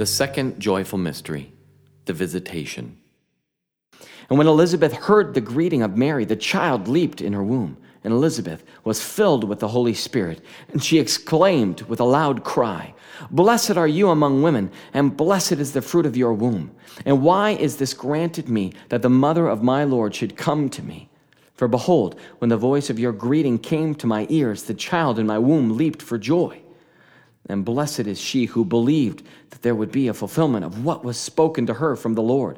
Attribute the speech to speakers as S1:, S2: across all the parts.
S1: The second joyful mystery, the Visitation. And when Elizabeth heard the greeting of Mary, the child leaped in her womb, and Elizabeth was filled with the Holy Spirit, and she exclaimed with a loud cry, "Blessed are you among women, and blessed is the fruit of your womb. And why is this granted me, that the mother of my Lord should come to me? For behold, when the voice of your greeting came to my ears, the child in my womb leaped for joy. And blessed is she who believed that there would be a fulfillment of what was spoken to her from the Lord.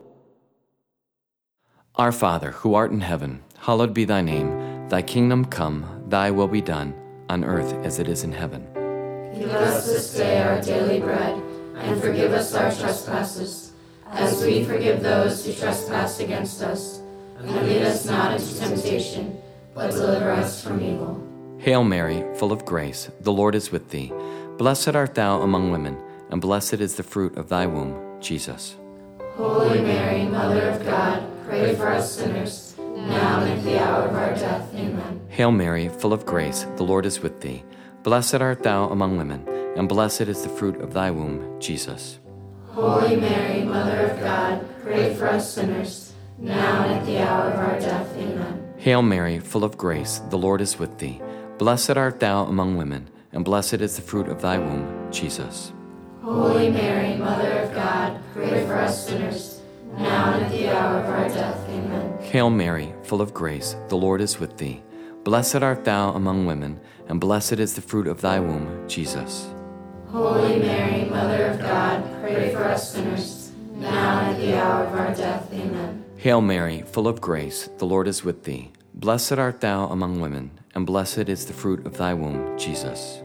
S1: Our Father, who art in heaven, hallowed be thy name. Thy kingdom come, thy will be done, on earth as it is in heaven.
S2: Give us this day our daily bread, and forgive us our trespasses, as we forgive those who trespass against us. And lead us not into temptation, but deliver us from evil.
S1: Hail Mary, full of grace, the Lord is with thee. Blessed art thou among women, and blessed is the fruit of thy womb, Jesus.
S2: Holy Mary, Mother of God, pray for us sinners, now and at the hour of our death. Amen.
S1: Hail Mary, full of grace, the Lord is with thee. Blessed art thou among women, and blessed is the fruit of thy womb, Jesus.
S2: Holy Mary, Mother of God, pray for us sinners, now and at the hour of our death. Amen.
S1: Hail Mary, full of grace, the Lord is with thee. Blessed art thou among women, and blessed is the fruit of thy womb, Jesus.
S2: Holy Mary, Mother of God, pray for us sinners, now and at the hour of our death. Amen.
S1: Hail Mary, full of grace, the Lord is with thee. Blessed art thou among women, and blessed is the fruit of thy womb, Jesus.
S2: Holy Mary, Mother of God, pray for us sinners, now and at the hour of our death. Amen.
S1: Hail Mary, full of grace, the Lord is with thee. Blessed art thou among women, and blessed is the fruit of thy womb, Jesus.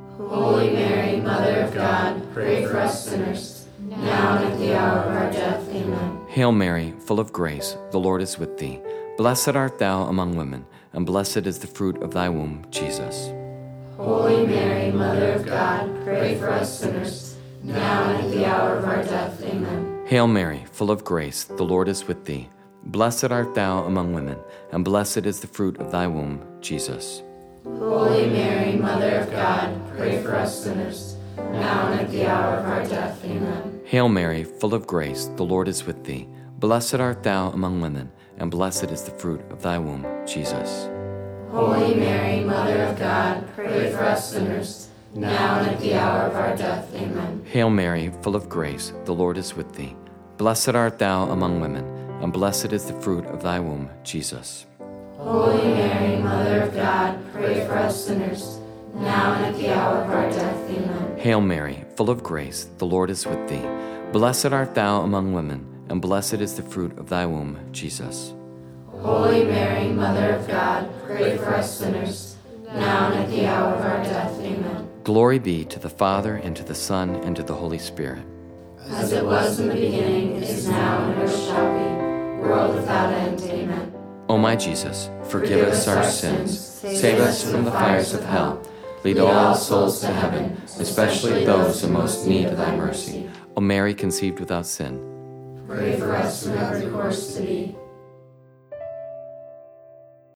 S2: Holy Mary, Mother of God, pray for us sinners, now and at the hour of our death. Amen.
S1: Hail Mary, full of grace, the Lord is with thee. Blessed art thou among women, and blessed is the fruit of thy womb, Jesus.
S2: Holy Mary, Mother of God, pray for us sinners, now and at the hour of our death. Amen.
S1: Hail Mary, full of grace, the Lord is with thee. Blessed art thou among women, and blessed is the fruit of thy womb, Jesus.
S2: Holy Mary, Mother of God, pray for us sinners, now and at the hour of our death. Amen.
S1: Hail Mary, full of grace, the Lord is with thee. Blessed art thou among women, and blessed is the fruit of thy womb, Jesus.
S2: Holy Mary, Mother of God, pray for us sinners, now and at the hour of our death. Amen.
S1: Hail Mary, full of grace, the Lord is with thee. Blessed art thou among women, and blessed is the fruit of thy womb, Jesus.
S2: Holy Mary, Mother of God, pray for us sinners, now and at the hour of our death. Amen.
S1: Hail Mary, full of grace, the Lord is with thee. Blessed art thou among women, and blessed is the fruit of thy womb, Jesus.
S2: Holy Mary, Mother of God, pray for us sinners, now and at the hour of our death. Amen.
S1: Glory be to the Father, and to the Son, and to the Holy Spirit.
S2: As it was in the beginning, is now, and ever shall be, world without end. Amen.
S1: O my Jesus, forgive us our sins, save us from the fires of hell, lead all souls to heaven, especially those in most need of thy mercy. O Mary, conceived without sin,
S2: pray for us who have recourse to thee.